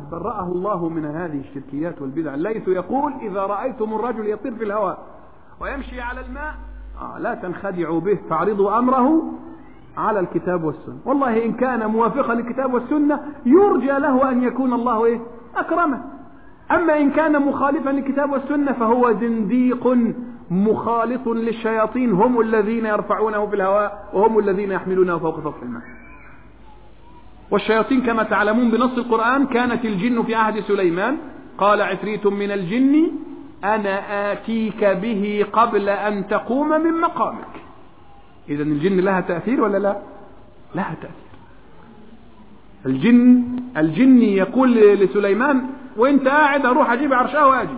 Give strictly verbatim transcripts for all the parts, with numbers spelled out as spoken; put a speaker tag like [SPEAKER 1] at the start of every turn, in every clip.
[SPEAKER 1] برأه الله من هذه الشركيات والبدع. الليث يقول إذا رأيتم الرجل يطير في الهواء ويمشي على الماء آه لا تنخدعوا به، فاعرضوا أمره على الكتاب والسنة. والله إن كان موافقا للكتاب والسنة يرجى له أن يكون الله إيه؟ أكرمه. أما إن كان مخالفا للكتاب والسنة فهو زنديق مخالط للشياطين، هم الذين يرفعونه في الهواء وهم الذين يحملونه فوق سطح الماء. والشياطين كما تعلمون بنص القرآن كانت الجن في عهد سليمان قال عفريت من الجن أنا آتيك به قبل أن تقوم من مقامك. إذن الجن لها تأثير ولا لا؟ لها تأثير. الجن الجن يقول لسليمان وانت قاعد اروح اجيب عرشاه واجي.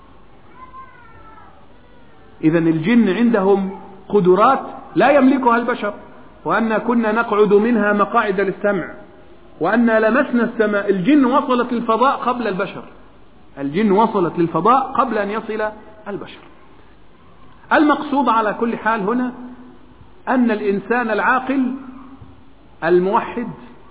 [SPEAKER 1] إذن الجن عندهم قدرات لا يملكها البشر. وأن كنا نقعد منها مقاعد للسمع وأن لمسنا السماء. الجن وصلت للفضاء قبل البشر. الجن وصلت للفضاء قبل أن يصل البشر. المقصود على كل حال هنا أن الإنسان العاقل الموحد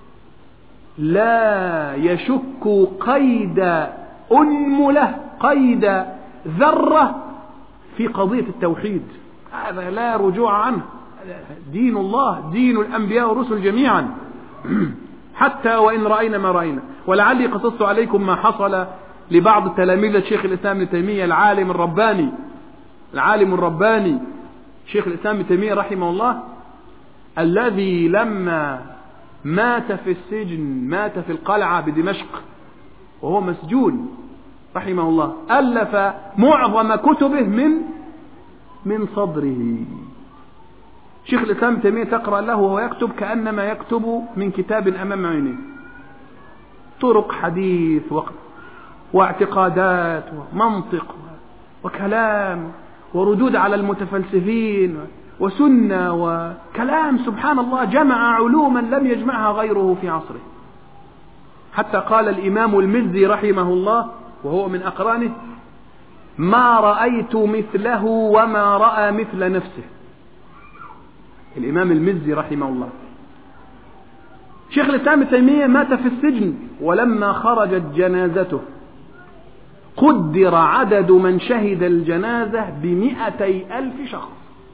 [SPEAKER 1] لا يشك قيد أنملة قيد ذرة في قضية التوحيد. هذا لا رجوع عنه. دين الله دين الأنبياء والرسل جميعا حتى وإن رأينا ما رأينا. ولعلي قصصت عليكم ما حصل لبعض تلاميذ شيخ الإسلام ابن تيمية العالم الرباني العالم الرباني شيخ الإسلام ابن تيمية رحمه الله، الذي لما مات في السجن مات في القلعة بدمشق وهو مسجون رحمه الله ألف معظم كتبه من من صدره. شيخ الإسلام ابن تيمية تقرأ له وهو يكتب كأنما يكتب من كتاب أمام عينيه، طرق حديث واعتقادات ومنطق وكلام وردود على المتفلسفين وسنة وكلام سبحان الله، جمع علوما لم يجمعها غيره في عصره. حتى قال الإمام المزي رحمه الله وهو من أقرانه ما رأيت مثله وما رأى مثل نفسه. الإمام المزي رحمه الله. شيخ الإسلام ابن تيمية مات في السجن، ولما خرجت جنازته قدر عدد من شهد الجنازة بمئتي ألف شخص.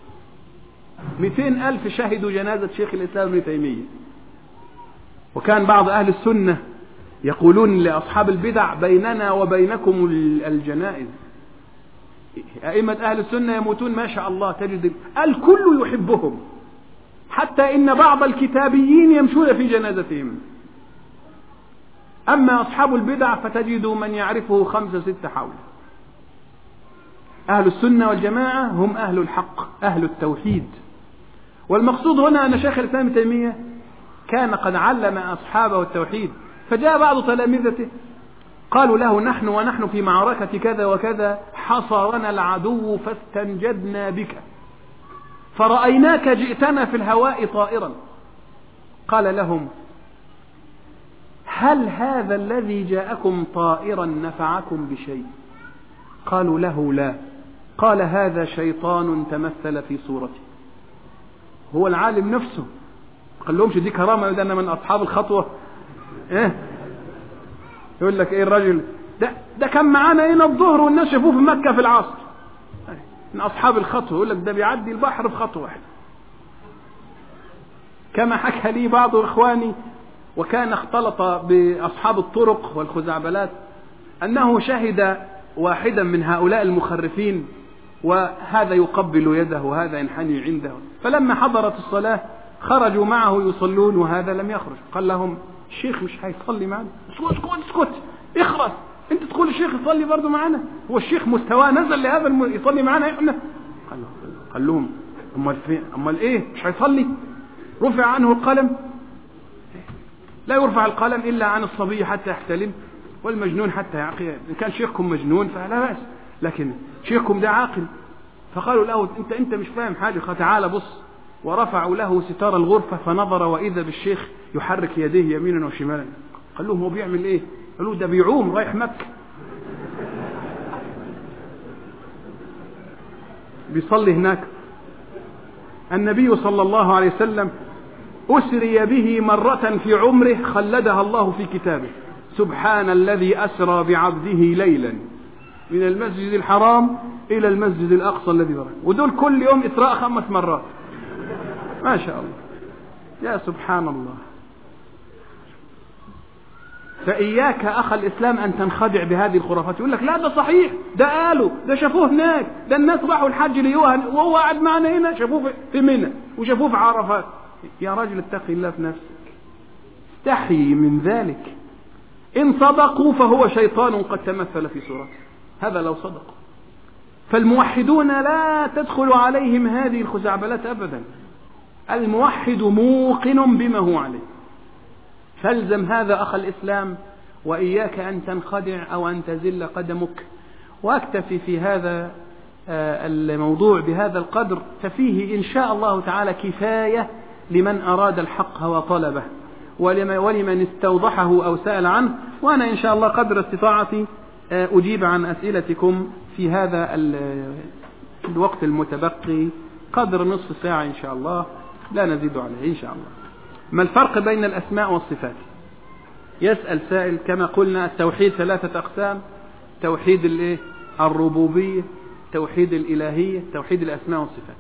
[SPEAKER 1] مئتين ألف شهدوا جنازة شيخ الإسلام ابن تيمية. وكان بعض أهل السنة يقولون لأصحاب البدع بيننا وبينكم الجنائز. أئمة أهل السنة يموتون ما شاء الله تجد الكل يحبهم، حتى إن بعض الكتابيين يمشون في جنازتهم. أما أصحاب البدع فتجد من يعرفه خمسة ستة حوله. أهل السنة والجماعة هم أهل الحق أهل التوحيد. والمقصود هنا أن شيخ الإسلام ابن تيمية كان قد علم أصحابه التوحيد، فجاء بعض تلامذته قالوا له نحن ونحن في معركة كذا وكذا حصرنا العدو فاستنجدنا بك فرأيناك جئتنا في الهواء طائرا. قال لهم هل هذا الذي جاءكم طائرا نفعكم بشيء؟ قالوا له لا. قال هذا شيطان تمثل في صورته. هو العالم نفسه قال لهمش دي كرامة ده أنا من أصحاب الخطوة. إيه يقول لك إيه الرجل ده ده كان معانا هنا الظهر والناس شافوه في مكة في العصر من أصحاب الخطوة. يقول لك ده بيعدي البحر في خطوة واحدة. كما حكى لي بعض إخواني وكان اختلط بأصحاب الطرق والخزعبلات أنه شهد واحدا من هؤلاء المخرفين وهذا يقبل يده وهذا ينحني عنده، فلما حضرت الصلاة خرجوا معه يصلون وهذا لم يخرج. قال لهم الشيخ مش هيصلي معنا. اسكت اسكت اسكت اخرس، انت تقول الشيخ يصلي برضو معنا؟ هو الشيخ مستواه نزل لهذا يصلي معنا احنا؟ قال قال لهم امال فين امال ايه مش هيصلي؟ رفع عنه القلم. لا يرفع القلم الا عن الصبي حتى يحتلم والمجنون حتى يعقل. ان كان شيخكم مجنون فلا بأس، لكن شيخكم ده عاقل. فقالوا له انت انت مش فاهم حاجه، قال تعالى بص. ورفعوا له ستار الغرفة فنظر وإذا بالشيخ يحرك يديه يمينا وشمالا. قال لهم هو بيعمل ايه؟ قالوا ده بيعوم رايح مكة بيصلي هناك. النبي صلى الله عليه وسلم أسري به مرة في عمره خلدها الله في كتابه. سبحان الذي أسرى بعبده ليلا من المسجد الحرام إلى المسجد الأقصى الذي بارك. ودول كل يوم إسراء خمس مرات. ما شاء الله، يا سبحان الله. فإياك أخ الإسلام أن تنخدع بهذه الخرافات. يقول لك لا ده صحيح، ده قالوا، ده شافوه هناك، ده الناس راحوا الحج ليوها وهو قاعد معنا هنا، شافوه في منى وشافوه في عرفات. يا راجل اتقي الله في نفسك، استحي من ذلك. إن صدقوا فهو شيطان قد تمثل في صورته، هذا لو صدقوا. فالموحدون لا تدخل عليهم هذه الخزعبلات أبدا. الموحد موقن بما هو عليه. فالزم هذا أخ الإسلام، وإياك أن تنخدع أو أن تزل قدمك. وأكتفي في هذا الموضوع بهذا القدر، ففيه إن شاء الله تعالى كفاية لمن أراد الحق وطلبه، ولمن استوضحه أو سأل عنه. وأنا إن شاء الله قدر استطاعتي أجيب عن أسئلتكم في هذا الوقت المتبقي قدر نصف ساعة إن شاء الله، لا نزيد عليه إن شاء الله. ما الفرق بين الأسماء والصفات؟ يسأل سائل. كما قلنا التوحيد ثلاثة أقسام: توحيد الإيه؟ الربوبية، توحيد الإلهية، توحيد الأسماء والصفات.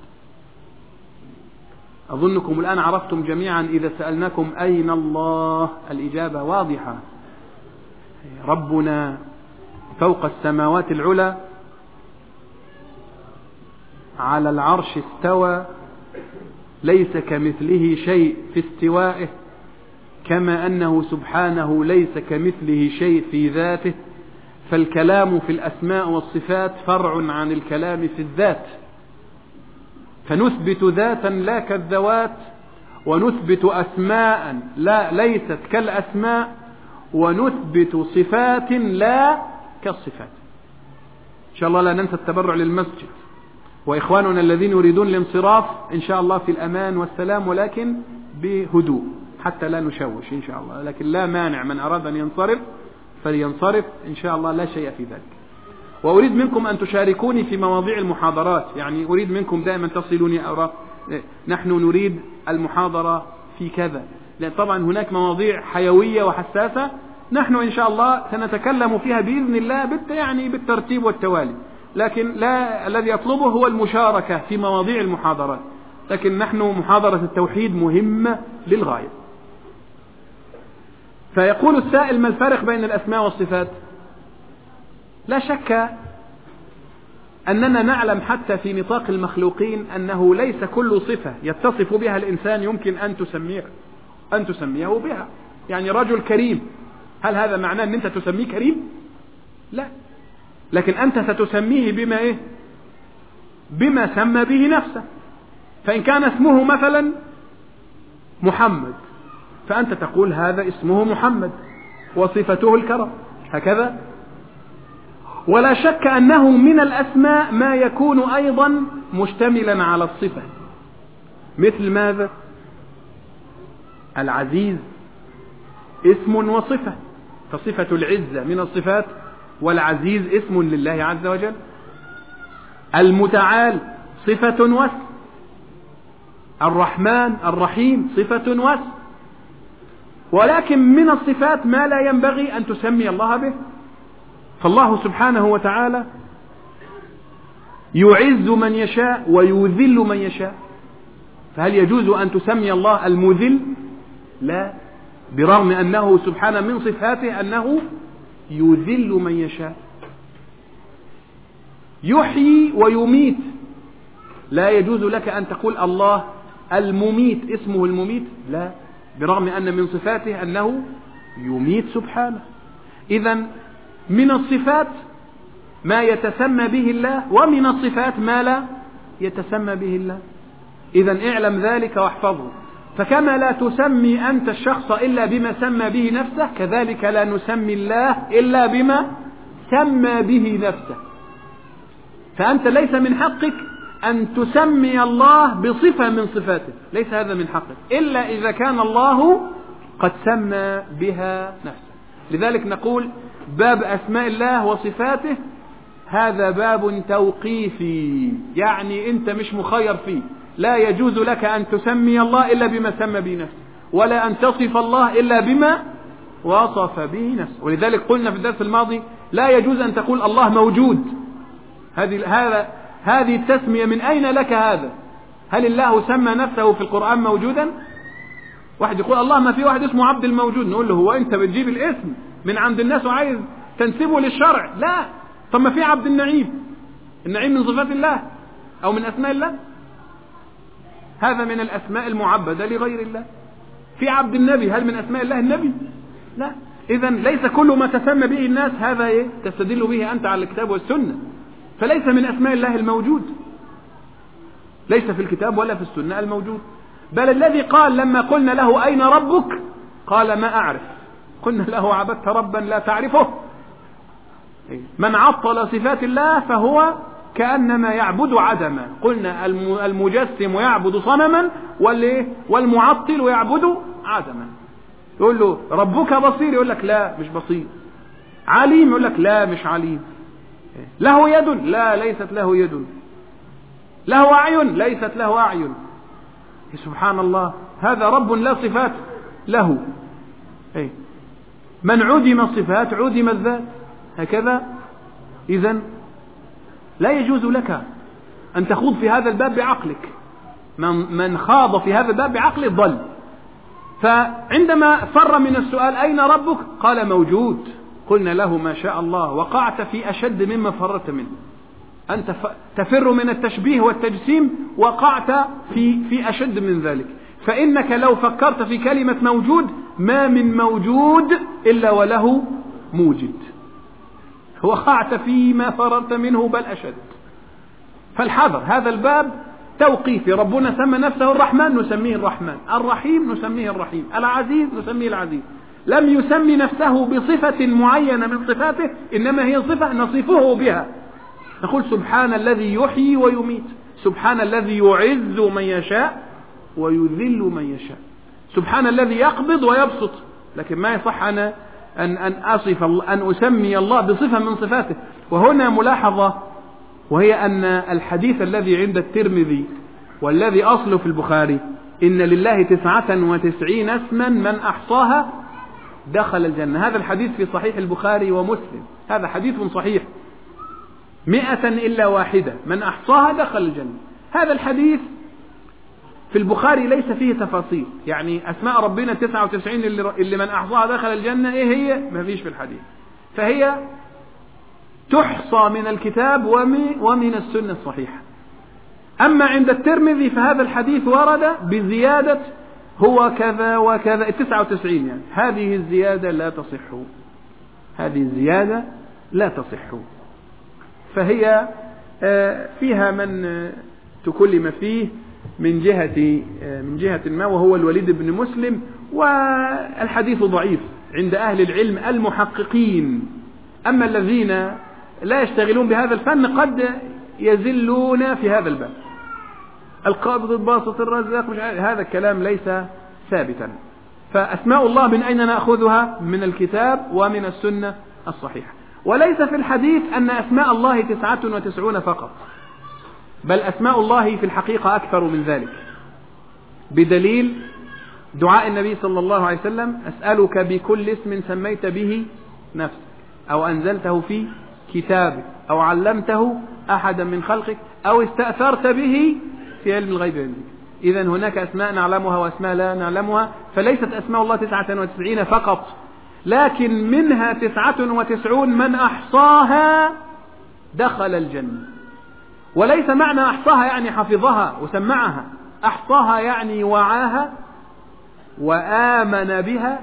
[SPEAKER 1] أظنكم الآن عرفتم جميعا إذا سألناكم أين الله، الإجابة واضحة: ربنا فوق السماوات العلى، على العرش استوى، ليس كمثله شيء في استوائه، كما أنه سبحانه ليس كمثله شيء في ذاته. فالكلام في الأسماء والصفات فرع عن الكلام في الذات، فنثبت ذاتا لا كالذوات، ونثبت أسماء لا ليست كالأسماء، ونثبت صفات لا كالصفات. إن شاء الله لا ننسى التبرع للمسجد، وإخواننا الذين يريدون الانصراف إن شاء الله في الأمان والسلام، ولكن بهدوء حتى لا نشوش إن شاء الله. لكن لا مانع، من أراد أن ينصرف فلينصرف إن شاء الله، لا شيء في ذلك. وأريد منكم أن تشاركوني في مواضيع المحاضرات، يعني أريد منكم دائما تصلوني أوراق، نحن نريد المحاضرة في كذا، لأن طبعا هناك مواضيع حيوية وحساسة نحن إن شاء الله سنتكلم فيها بإذن الله بالت يعني بالترتيب والتوالي، لكن لا الذي أطلبه هو المشاركة في مواضيع المحاضرات. لكن نحن محاضرة التوحيد مهمة للغاية. فيقول السائل: ما الفرق بين الأسماء والصفات؟ لا شك أننا نعلم حتى في نطاق المخلوقين أنه ليس كل صفة يتصف بها الإنسان يمكن أن تسميه أن تسميه بها. يعني رجل كريم، هل هذا معناه أن أنت تسميه كريم؟ لا، لكن أنت ستسميه بما إيه؟ بما سمى به نفسه. فإن كان اسمه مثلا محمد، فأنت تقول هذا اسمه محمد وصفته الكرم، هكذا. ولا شك أنه من الأسماء ما يكون أيضا مشتملا على الصفة، مثل ماذا؟ العزيز اسم وصفة، فصفة العزة من الصفات، والعزيز اسم لله عز وجل. المتعال صفة واسم، الرحمن الرحيم صفة واسم. ولكن من الصفات ما لا ينبغي أن تسمي الله به. فالله سبحانه وتعالى يعز من يشاء ويذل من يشاء، فهل يجوز أن تسمي الله المذل؟ لا، برغم أنه سبحانه من صفاته أنه يذل من يشاء. يحيي ويميت، لا يجوز لك أن تقول الله المميت اسمه المميت، لا، برغم أن من صفاته أنه يميت سبحانه. إذن من الصفات ما يتسمى به الله، ومن الصفات ما لا يتسمى به الله. إذن اعلم ذلك واحفظه. فكما لا تسمي أنت الشخص إلا بما سمى به نفسه، كذلك لا نسمي الله إلا بما سمى به نفسه. فأنت ليس من حقك أن تسمي الله بصفة من صفاته، ليس هذا من حقك إلا إذا كان الله قد سمى بها نفسه. لذلك نقول باب أسماء الله وصفاته هذا باب توقيفي، يعني أنت مش مخير فيه. لا يجوز لك أن تسمي الله إلا بما سمى به نفسه، ولا أن تصف الله إلا بما وصف به نفسه. ولذلك قلنا في الدرس الماضي لا يجوز أن تقول الله موجود. هذه هذا هذه التسمية من أين لك هذا؟ هل الله سمى نفسه في القرآن موجودا؟ واحد يقول الله ما في واحد اسمه عبد الموجود، نقول له هو أنت بتجيب الاسم من عند الناس وعايز تنسبه للشرع؟ لا. طب ما في عبد النعيم، النعيم من صفات الله أو من أسماء الله، هذا من الأسماء المعبدة لغير الله. في عبد النبي، هل من أسماء الله النبي؟ لا. إذن ليس كل ما تسمى به الناس هذا إيه؟ تستدل به أنت على الكتاب والسنة، فليس من أسماء الله الموجود، ليس في الكتاب ولا في السنة الموجود. بل الذي قال لما قلنا له أين ربك قال ما أعرف، قلنا له عبدت ربا لا تعرفه. من عطل صفات الله فهو كأنما يعبد عدما. قلنا المجسم يعبد صنما والمعطل يعبد عدما. يقول له ربك بصير، يقول لك لا مش بصير. عليم، يقول لك لا مش عليم. له يد، لا ليست له يد. له أعين، ليست له أعين. سبحان الله، هذا رب لا صفات له. من عدم الصفات عدم الذات، هكذا. إذن لا يجوز لك أن تخوض في هذا الباب بعقلك. من, من خاض في هذا الباب بعقله ضل. فعندما فر من السؤال أين ربك قال موجود، قلنا له ما شاء الله، وقعت في أشد مما فررت منه. أنت تفر من التشبيه والتجسيم، وقعت في, في أشد من ذلك. فإنك لو فكرت في كلمة موجود، ما من موجود إلا وله موجد، وقعت فيما فررت منه بل أشد. فالحذر، هذا الباب توقيفي. ربنا سمى نفسه الرحمن نسميه الرحمن، الرحيم نسميه الرحيم، العزيز نسميه العزيز. لم يسمي نفسه بصفة معينة من صفاته، إنما هي صفة نصفه بها. نقول سبحان الذي يحيي ويميت، سبحان الذي يعز من يشاء ويذل من يشاء، سبحان الذي يقبض ويبسط. لكن ما يصح أنا أن أن أصف أن أسمي الله بصفة من صفاته. وهنا ملاحظة، وهي أن الحديث الذي عند الترمذي والذي أصله في البخاري إن لله تسعة وتسعين اسما من أحصاها دخل الجنة، هذا الحديث في صحيح البخاري ومسلم، هذا حديث صحيح. مئة إلا واحدة من أحصاها دخل الجنة. هذا الحديث في البخاري ليس فيه تفاصيل، يعني أسماء ربنا تسعة وتسعين اللي, اللي من أحصاها دخل الجنة إيه هي؟ ما فيش في الحديث. فهي تحصى من الكتاب ومن السنة الصحيحة. أما عند الترمذي فهذا الحديث ورد بزيادة هو كذا وكذا، التسعة وتسعين يعني. هذه الزيادة لا تصح، هذه الزيادة لا تصح. فهي فيها من تكلم فيه من جهة من جهة ما، وهو الوليد بن مسلم. والحديث ضعيف عند أهل العلم المحققين. أما الذين لا يشتغلون بهذا الفن قد يزلون في هذا الباب. القابض الباسط الرزاق، مش هذا الكلام ليس ثابتا. فأسماء الله من أين نأخذها؟ من الكتاب ومن السنة الصحيحة. وليس في الحديث أن أسماء الله تسعة وتسعون فقط، بل أسماء الله في الحقيقة أكثر من ذلك، بدليل دعاء النبي صلى الله عليه وسلم: أسألك بكل اسم سميت به نفسك أو أنزلته في كتابك أو علمته أحدا من خلقك أو استأثرت به في علم الغيب عندك. إذن هناك أسماء نعلمها وأسماء لا نعلمها، فليست أسماء الله تسعة وتسعين فقط، لكن منها تسعة وتسعون من أحصاها دخل الجنة. وليس معنى أحصاها يعني حفظها وسمعها، أحصاها يعني وعاها وآمن بها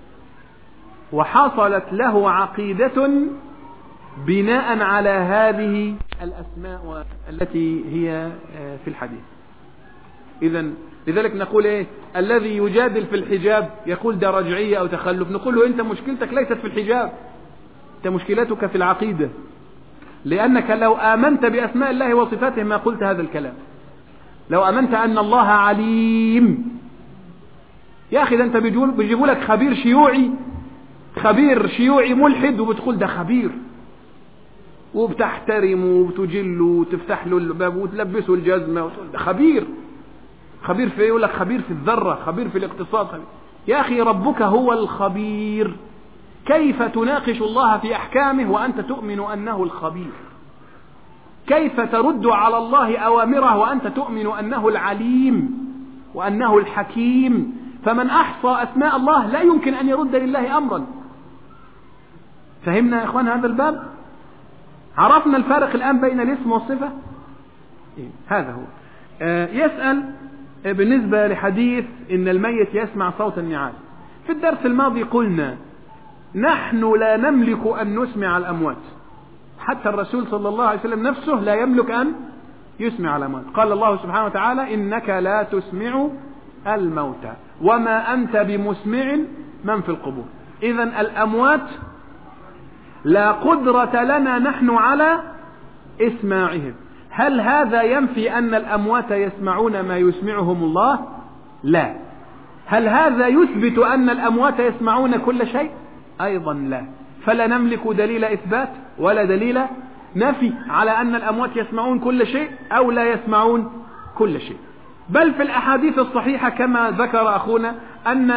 [SPEAKER 1] وحصلت له عقيدة بناء على هذه الأسماء التي هي في الحديث. إذن لذلك نقول إيه؟ الذي يجادل في الحجاب يقول ده رجعية أو تخلف، نقول له أنت مشكلتك ليست في الحجاب، أنت مشكلتك في العقيدة، لأنك لو آمنت بأسماء الله وصفاته ما قلت هذا الكلام. لو آمنت أن الله عليم، يا أخي ده أنت بيجيبوا لك خبير شيوعي، خبير شيوعي ملحد وبتقول ده خبير، وبتحترمه وبتجله وتفتح له الباب وتلبسه الجزمة وتقول ده خبير. خبير في إيه؟ يقول لك خبير في الذرة، خبير في الاقتصاد، خبير. يا أخي ربك هو الخبير، كيف تناقش الله في أحكامه وأنت تؤمن أنه الخبير؟ كيف ترد على الله أوامره وأنت تؤمن أنه العليم وأنه الحكيم؟ فمن أحصى أسماء الله لا يمكن أن يرد لله أمرا. فهمنا يا إخوان هذا الباب؟ عرفنا الفارق الآن بين الاسم والصفة؟ إيه؟ هذا هو. آه يسأل بالنسبة لحديث إن الميت يسمع صوت النعال. في الدرس الماضي قلنا نحن لا نملك أن نسمع الأموات، حتى الرسول صلى الله عليه وسلم نفسه لا يملك أن يسمع الأموات. قال الله سبحانه وتعالى إنك لا تسمع الموتى وما أنت بمسمع من في القبور. إذن الأموات لا قدرة لنا نحن على إسماعهم. هل هذا ينفي أن الأموات يسمعون ما يسمعهم الله؟ لا. هل هذا يثبت أن الأموات يسمعون كل شيء؟ أيضا لا. فلا نملك دليل إثبات ولا دليل نفي على أن الأموات يسمعون كل شيء أو لا يسمعون كل شيء. بل في الأحاديث الصحيحة كما ذكر أخونا أن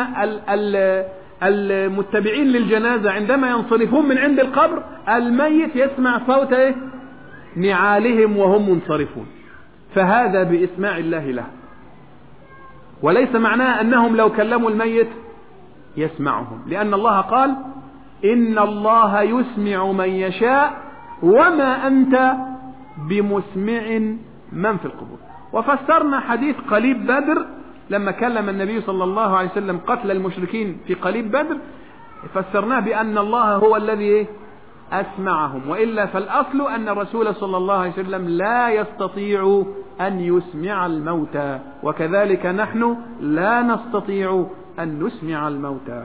[SPEAKER 1] المتبعين للجنازة عندما ينصرفون من عند القبر الميت يسمع صوت نعالهم وهم منصرفون، فهذا بإسماع الله له، وليس معناه أنهم لو كلموا الميت يسمعهم، لأن الله قال إن الله يسمع من يشاء وما أنت بمسمع من في القبور. وفسرنا حديث قليب بدر لما كلم النبي صلى الله عليه وسلم قتل المشركين في قليب بدر، فسرناه بأن الله هو الذي أسمعهم، وإلا فالأصل أن الرسول صلى الله عليه وسلم لا يستطيع أن يسمع الموتى، وكذلك نحن لا نستطيع أن نسمع الموتى.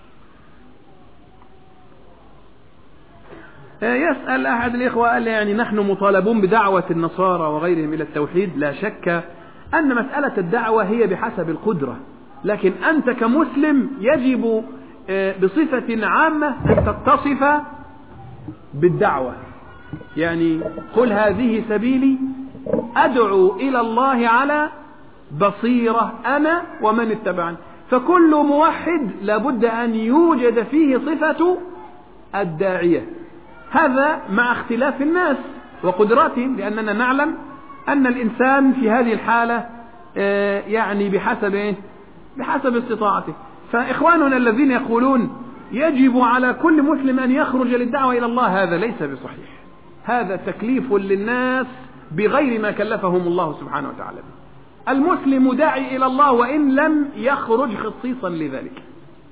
[SPEAKER 1] يسأل أحد الإخوة قال يعني نحن مطالبون بدعوة النصارى وغيرهم إلى التوحيد. لا شك أن مسألة الدعوة هي بحسب القدرة، لكن أنت كمسلم يجب بصفة عامة أن تتصف بالدعوة. يعني قل هذه سبيلي أدعو إلى الله على بصيرة أنا ومن اتبعني. فكل موحد لابد أن يوجد فيه صفة الداعية، هذا مع اختلاف الناس وقدراتهم، لأننا نعلم أن الإنسان في هذه الحالة يعني بحسب بحسب استطاعته. فإخواننا الذين يقولون يجب على كل مسلم أن يخرج للدعوة إلى الله هذا ليس بصحيح، هذا تكليف للناس بغير ما كلفهم الله سبحانه وتعالى به. المسلم داعي إلى الله وإن لم يخرج خصيصا لذلك.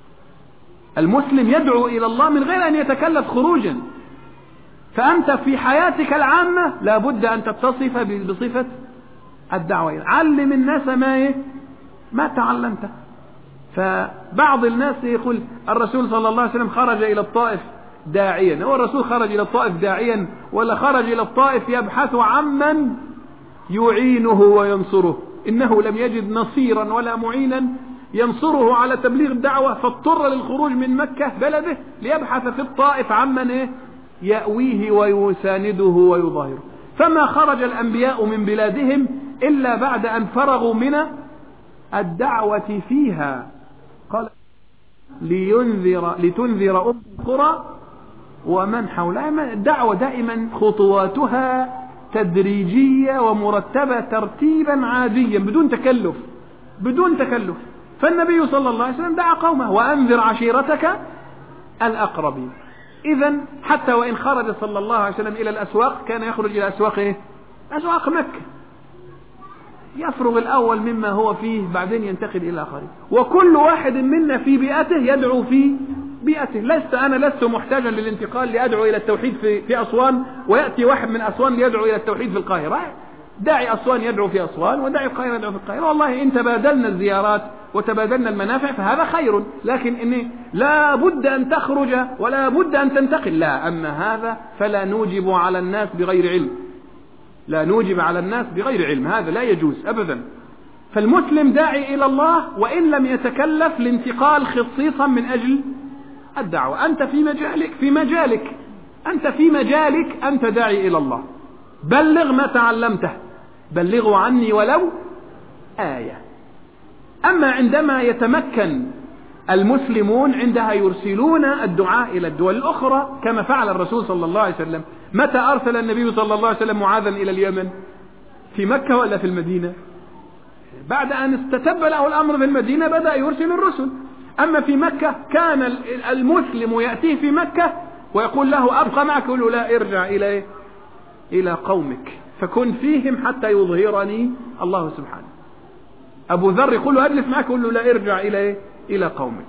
[SPEAKER 1] المسلم يدعو إلى الله من غير أن يتكلف خروجا. فأنت في حياتك العامة لابد أن تتصف بصفة الدعوة، علم الناس ما ما تعلمت. فبعض الناس يقول الرسول صلى الله عليه وسلم خرج إلى الطائف داعيا. هو الرسول خرج إلى الطائف داعيا ولا خرج إلى الطائف يبحث عمن يعينه وينصره؟ إنه لم يجد نصيرا ولا معينا ينصره على تبليغ الدعوة، فاضطر للخروج من مكة بلده ليبحث في الطائف عمن إيه يأويه ويسانده ويظاهره. فما خرج الأنبياء من بلادهم إلا بعد أن فرغوا من الدعوة فيها. قال لينذر لتنذر أم القرى ومن حولها. الدعوة دائما خطواتها تدريجية ومرتبة ترتيبا عاديا بدون تكلف بدون تكلف. فالنبي صلى الله عليه وسلم دعا قومه وأنذر عشيرتك الأقربين. إذن حتى وإن خرج صلى الله عليه وسلم إلى الأسواق كان يخرج إلى أسواق إيه؟ أسواق مكة، يفرغ الأول مما هو فيه بعدين ينتقل إلى آخرين. وكل واحد منا في بيئته يدعو في بيئته. لست أنا لست محتاجا للانتقال لأدعو إلى التوحيد في في أسوان ويأتي واحد من أسوان ليدعو إلى التوحيد في القاهرة. داعي أسوان يدعو في أسوان وداعي القاهرة يدعو في القاهرة. والله إن تبادلنا الزيارات وتبادلنا المنافع فهذا خير، لكن إني لا بد أن تخرج ولا بد أن تنتقل. لا، أما هذا فلا نوجب على الناس بغير علم، لا نوجب على الناس بغير علم، هذا لا يجوز أبدا. فالمسلم داعي إلى الله وإن لم يتكلف الانتقال خصيصا من أجل الدعوة. أنت في مجالك في مجالك أنت في مجالك أنت داعي إلى الله، بلغ ما تعلمته، بلغوا عني ولو آية. أما عندما يتمكن المسلمون عندها يرسلون الدعاء إلى الدول الأخرى كما فعل الرسول صلى الله عليه وسلم. متى أرسل النبي صلى الله عليه وسلم معاذا إلى اليمن؟ في مكة ولا في المدينة؟ بعد أن استتب له الأمر في المدينة بدأ يرسل الرسل. أما في مكة كان المسلم يأتيه في مكة ويقول له أبقى معك، يقول له لا، ارجع إلى إلى قومك فكن فيهم حتى يظهرني الله سبحانه. أبو ذر يقول له أجلس معك، يقول له لا، ارجع إلى إلى قومك.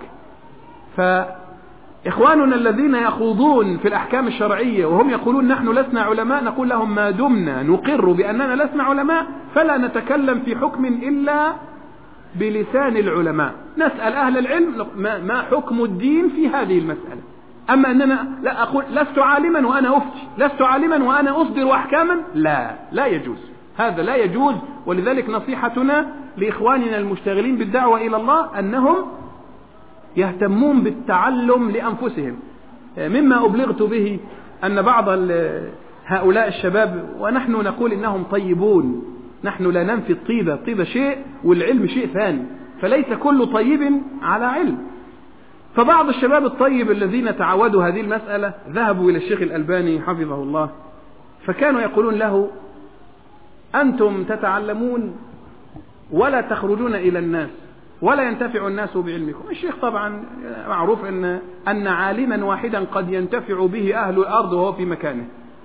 [SPEAKER 1] فإخواننا الذين يخوضون في الأحكام الشرعية وهم يقولون نحن لسنا علماء، نقول لهم ما دمنا نقر بأننا لسنا علماء فلا نتكلم في حكم إلا بلسان العلماء. نسأل أهل العلم ما حكم الدين في هذه المسألة. أما أننا لا أقول لست عالما وأنا أفتي، لست عالما وأنا أصدر أحكاما، لا لا يجوز، هذا لا يجوز. ولذلك نصيحتنا لإخواننا المشتغلين بالدعوة إلى الله أنهم يهتمون بالتعلم لأنفسهم. مما أبلغت به أن بعض هؤلاء الشباب، ونحن نقول إنهم طيبون، نحن لا ننفي الطيبة، الطيبة شيء والعلم شيء ثاني، فليس كل طيب على علم. فبعض الشباب الطيب الذين تعودوا هذه المسألة ذهبوا إلى الشيخ الألباني حفظه الله، فكانوا يقولون له أنتم تتعلمون ولا تخرجون إلى الناس ولا ينتفع الناس بعلمكم. الشيخ طبعا معروف أن, أن عالما واحدا قد ينتفع به أهل الأرض وهو في مكانه.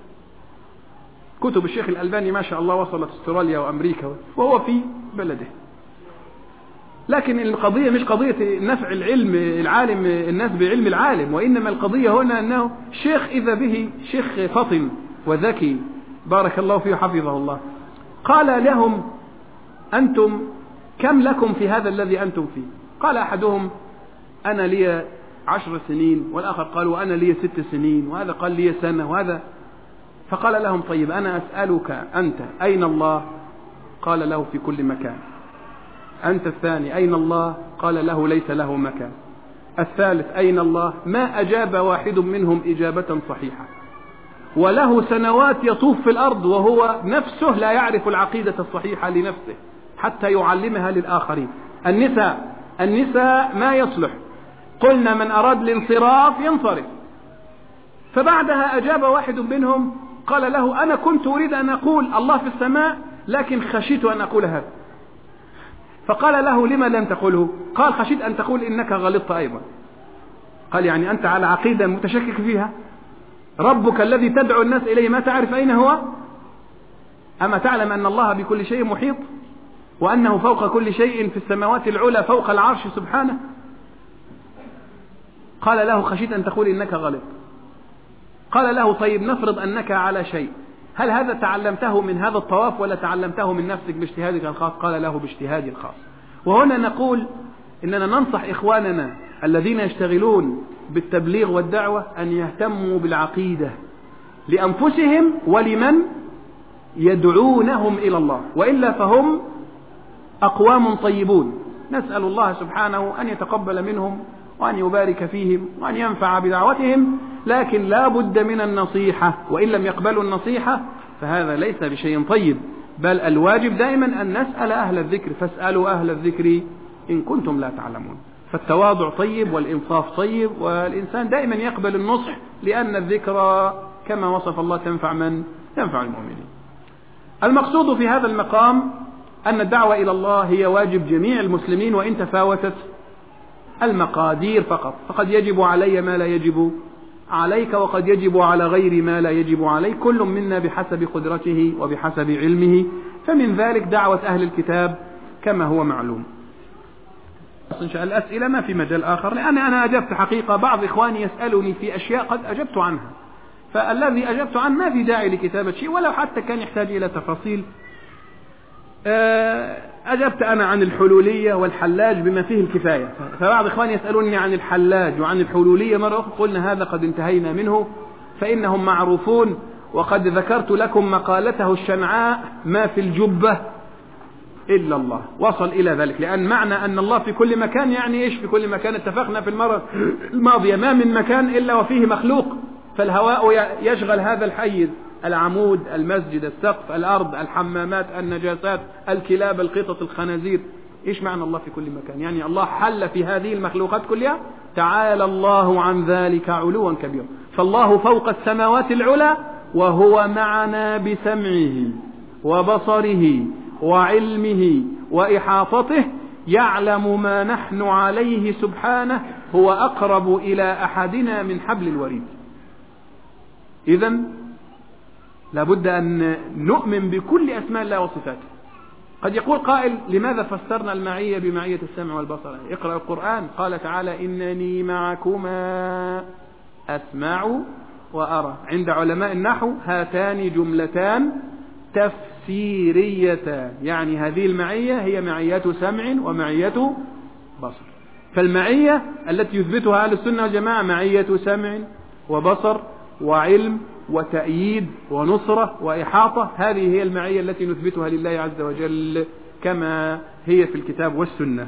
[SPEAKER 1] كتب الشيخ الألباني ما شاء الله وصلت استراليا وأمريكا وهو في بلده. لكن القضية مش قضية نفع العلم العالم الناس بعلم العالم، وإنما القضية هنا أنه شيخ إذا به شيخ فطن وذكي بارك الله فيه حفظه الله، قال لهم أنتم كم لكم في هذا الذي أنتم فيه؟ قال أحدهم أنا لي عشر سنين، والآخر قال وأنا لي ست سنين، وهذا قال لي سنة، وهذا. فقال لهم طيب أنا أسألك أنت أين الله؟ قال له في كل مكان. أنت الثاني أين الله؟ قال له ليس له مكان. الثالث أين الله؟ ما أجاب واحد منهم إجابة صحيحة، وله سنوات يطوف في الأرض وهو نفسه لا يعرف العقيدة الصحيحة لنفسه حتى يعلمها للآخرين. النساء النساء ما يصلح، قلنا من أراد الانصراف ينصرف. فبعدها أجاب واحد منهم قال له أنا كنت أريد أن أقول الله في السماء لكن خشيت أن أقول هذا. فقال له لما لم تقوله؟ قال خشيت أن تقول إنك غلطت أيضا. قال يعني أنت على عقيدة متشكك فيها؟ ربك الذي تدعو الناس إليه ما تعرف أين هو؟ أما تعلم أن الله بكل شيء محيط، وأنه فوق كل شيء في السماوات العلى فوق العرش سبحانه؟ قال له خشيت أن تقول إنك غلط. قال له طيب نفرض أنك على شيء، هل هذا تعلمته من هذا الطواف ولا تعلمته من نفسك باجتهادك الخاص؟ قال له باجتهادي الخاص. وهنا نقول إننا ننصح إخواننا الذين يشتغلون بالتبليغ والدعوة أن يهتموا بالعقيدة لأنفسهم ولمن يدعونهم إلى الله، وإلا فهم أقوام طيبون. نسأل الله سبحانه أن يتقبل منهم وأن يبارك فيهم وأن ينفع بدعوتهم، لكن لا بد من النصيحة، وإن لم يقبلوا النصيحة فهذا ليس بشيء طيب، بل الواجب دائما أن نسأل أهل الذكر، فاسألوا أهل الذكر إن كنتم لا تعلمون. فالتواضع طيب والإنصاف طيب، والإنسان دائما يقبل النصح، لأن الذكرى كما وصف الله تنفع من؟ تنفع المؤمنين. المقصود في هذا المقام أن الدعوة إلى الله هي واجب جميع المسلمين، وإن تفاوتت المقادير فقط، فقد يجب علي ما لا يجب عليك، وقد يجب على غير ما لا يجب عليك، كل منا بحسب قدرته وبحسب علمه. فمن ذلك دعوة أهل الكتاب كما هو معلوم. إن شاء الله الأسئلة ما في مجال آخر، لأن أنا أجبت حقيقة. بعض إخواني يسألني في أشياء قد أجبت عنها، فالذي أجبت عنه ما في داعي لكتابة شيء، ولو حتى كان يحتاج إلى تفاصيل. أجبت أنا عن الحلولية والحلاج بما فيه الكفاية، فبعض إخواني يسألوني عن الحلاج وعن الحلولية مرة أخرى، قلنا هذا قد انتهينا منه فإنهم معروفون، وقد ذكرت لكم مقالته الشنعاء ما في الجبة إلا الله، وصل إلى ذلك. لأن معنى أن الله في كل مكان يعني إيش في كل مكان؟ اتفقنا في المرة الماضية ما من مكان إلا وفيه مخلوق، فالهواء يشغل هذا الحيز، العمود، المسجد، السقف، الأرض، الحمامات، النجاسات، الكلاب، القطط، الخنازير، إيش معنى الله في كل مكان؟ يعني الله حل في هذه المخلوقات كلها؟ تعالى الله عن ذلك علوا كبيرا. فالله فوق السماوات العلى وهو معنا بسمعه وبصره وعلمه وإحاطته، يعلم ما نحن عليه سبحانه، هو أقرب إلى أحدنا من حبل الوريد. إذن لابد أن نؤمن بكل أسماء الله وصفاته. قد يقول قائل لماذا فسرنا المعية بمعية السمع والبصر؟ اقرأ القرآن، قال تعالى إنني معكما أسمع وأرى. عند علماء النحو هاتان جملتان تفسيريتان، يعني هذه المعية هي معية سمع ومعية بصر. فالمعية التي يثبتها أهل السنة والجماعة معية سمع وبصر وعلم وتأييد ونصرة وإحاطة، هذه هي المعية التي نثبتها لله عز وجل كما هي في الكتاب والسنة.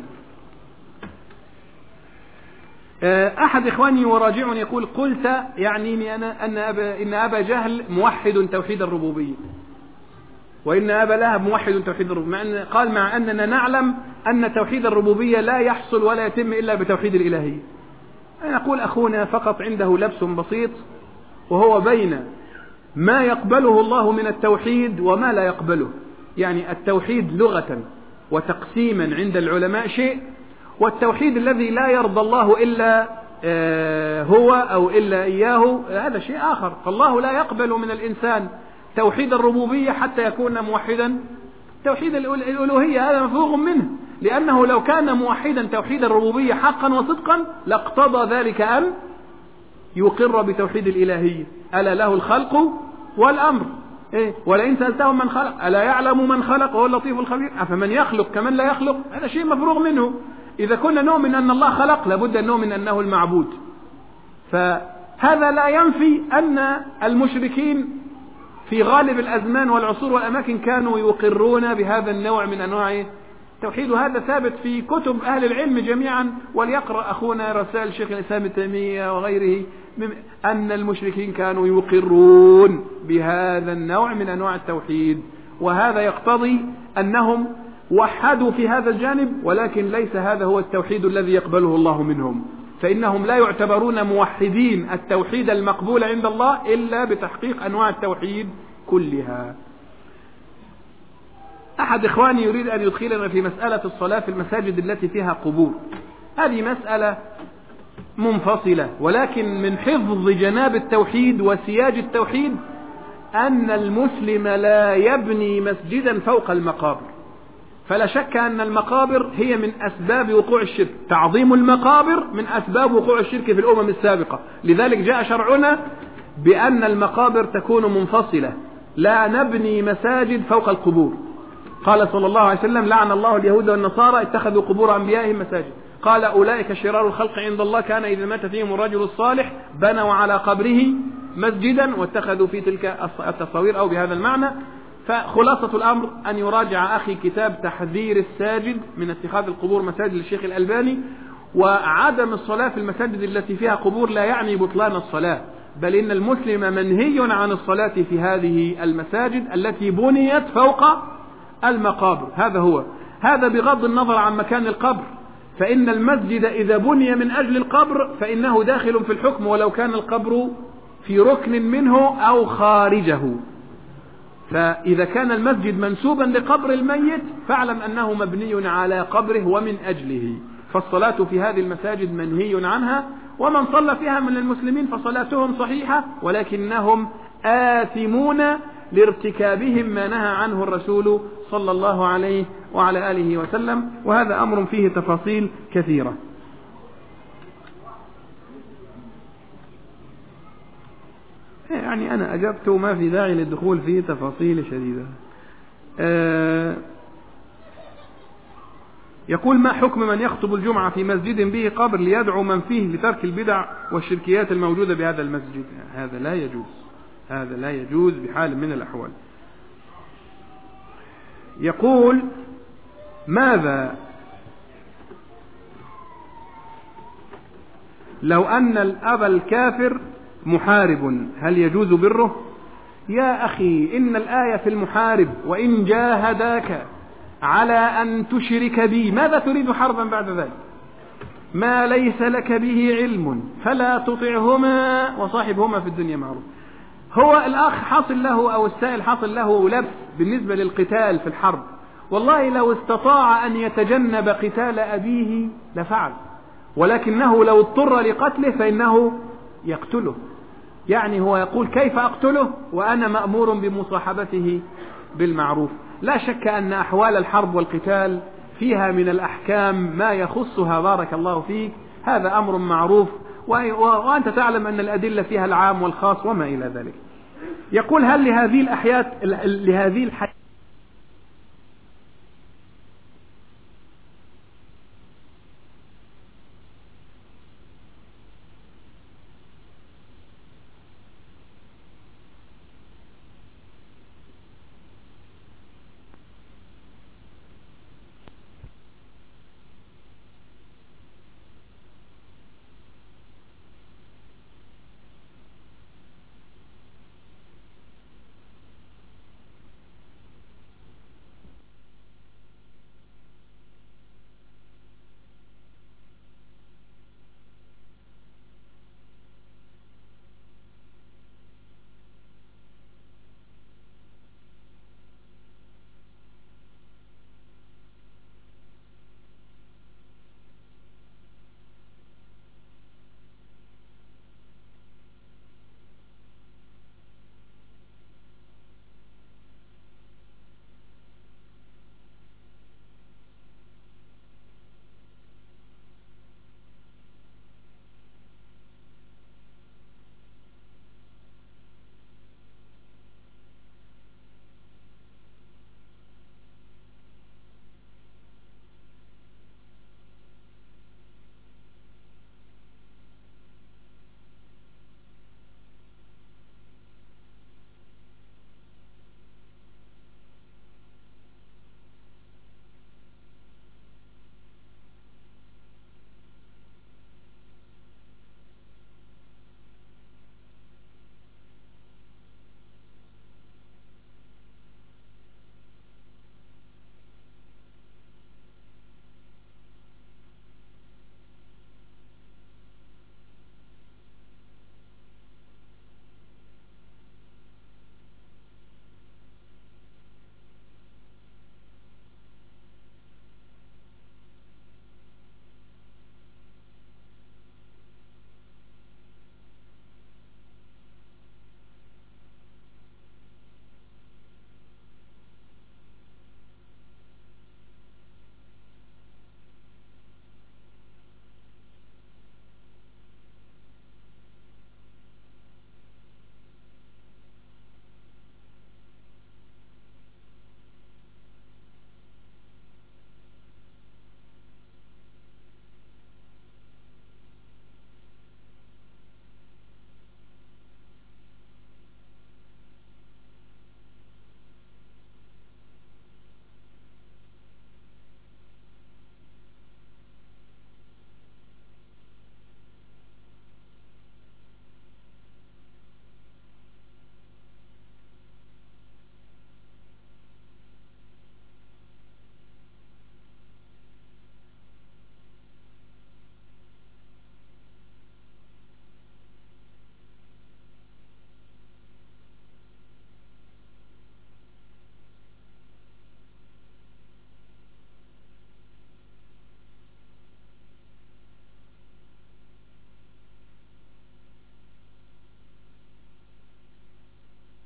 [SPEAKER 1] أحد إخواني يراجعني يقول قلت يعنيني أنا أن أبا, إن أبا جهل موحد توحيد الربوبية، وإن أبا لهب موحد توحيد الربوبية، مع أن قال مع أننا نعلم أن توحيد الربوبية لا يحصل ولا يتم إلا بتوحيد الإلهية. أنا أقول أخونا فقط عنده لبس بسيط، وهو بين ما يقبله الله من التوحيد وما لا يقبله. يعني التوحيد لغة وتقسيما عند العلماء شيء، والتوحيد الذي لا يرضى الله إلا هو أو إلا إياه هذا شيء آخر. فالله لا يقبل من الإنسان توحيد الربوبية حتى يكون موحدا توحيد الألوهية، هذا مفروغ منه، لأنه لو كان موحدا توحيد الربوبية حقا وصدقا لاقتضى ذلك أن يقر بتوحيد الإلهية. ألا له الخلق والأمر، إيه؟ ولئن سألتهم من خلق ألا يعلم من خلق وهو اللطيف الخبير. أفمن يخلق كمن لا يخلق، هذا شيء مفروغ منه. إذا كنا نؤمن أن الله خلق لابد أن نؤمن أنه المعبود. فهذا لا ينفي أن المشركين في غالب الأزمان والعصور والأماكن كانوا يقرون بهذا النوع من أنواع التوحيد، وهذا ثابت في كتب أهل العلم جميعا. وليقرأ أخونا رسائل الشيخ الإسلام ابن تيمية وغيره أن المشركين كانوا يقرون بهذا النوع من أنواع التوحيد، وهذا يقتضي أنهم وحدوا في هذا الجانب، ولكن ليس هذا هو التوحيد الذي يقبله الله منهم، فإنهم لا يعتبرون موحدين التوحيد المقبول عند الله إلا بتحقيق أنواع التوحيد كلها. أحد إخواني يريد أن يدخلنا في مسألة الصلاة في المساجد التي فيها قبور. هذه مسألة منفصلة، ولكن من حفظ جناب التوحيد وسياج التوحيد أن المسلم لا يبني مسجدا فوق المقابر. فلا شك أن المقابر هي من أسباب وقوع الشرك، تعظيم المقابر من أسباب وقوع الشرك في الأمم السابقة. لذلك جاء شرعنا بأن المقابر تكون منفصلة، لا نبني مساجد فوق القبور. قال صلى الله عليه وسلم لعن الله اليهود والنصارى اتخذوا قبور أنبيائهم مساجد. قال أولئك شرار الخلق عند الله، كان إذا مات فيهم الرجل الصالح بنوا على قبره مسجدا واتخذوا في تلك التصاوير أو بهذا المعنى. فخلاصة الأمر أن يراجع أخي كتاب تحذير الساجد من اتخاذ القبور مساجد للشيخ الألباني. وعدم الصلاة في المساجد التي فيها قبور لا يعني بطلان الصلاة، بل إن المسلم منهي عن الصلاة في هذه المساجد التي بنيت فوق المقابر. هذا هو هذا بغض النظر عن مكان القبر، فإن المسجد إذا بني من أجل القبر فإنه داخل في الحكم ولو كان القبر في ركن منه أو خارجه. فإذا كان المسجد منسوبا لقبر الميت فاعلم أنه مبني على قبره ومن أجله، فالصلاة في هذه المساجد منهي عنها. ومن صلى فيها من المسلمين فصلاتهم صحيحة، ولكنهم آثمون لارتكابهم ما نهى عنه الرسول صلى الله عليه وعلى آله وسلم، وهذا أمر فيه تفاصيل كثيرة. يعني أنا أجبت وما في داعي للدخول في تفاصيل شديدة. أه يقول ما حكم من يخطب الجمعة في مسجد به قبر ليدعو من فيه لترك البدع والشركيات الموجودة بهذا المسجد؟ هذا لا يجوز، هذا لا يجوز بحال من الأحوال. يقول ماذا لو أن الأب الكافر محارب، هل يجوز بره؟ يا أخي إن الآية في المحارب وإن جاهداك على أن تشرك بي. ماذا تريد حربا بعد ذلك؟ ما ليس لك به علم فلا تطعهما وصاحبهما في الدنيا معروف. هو الأخ حصل له أو السائل حصل له لبس بالنسبة للقتال في الحرب. والله لو استطاع أن يتجنب قتال أبيه لفعل، ولكنه لو اضطر لقتله فإنه يقتله. يعني هو يقول كيف أقتله وأنا مأمور بمصاحبته بالمعروف. لا شك أن أحوال الحرب والقتال فيها من الأحكام ما يخصها بارك الله فيك، هذا أمر معروف، وأنت تعلم أن الأدلة فيها العام والخاص وما إلى ذلك. يقول هل لهذه الأحياء لهذه الحياة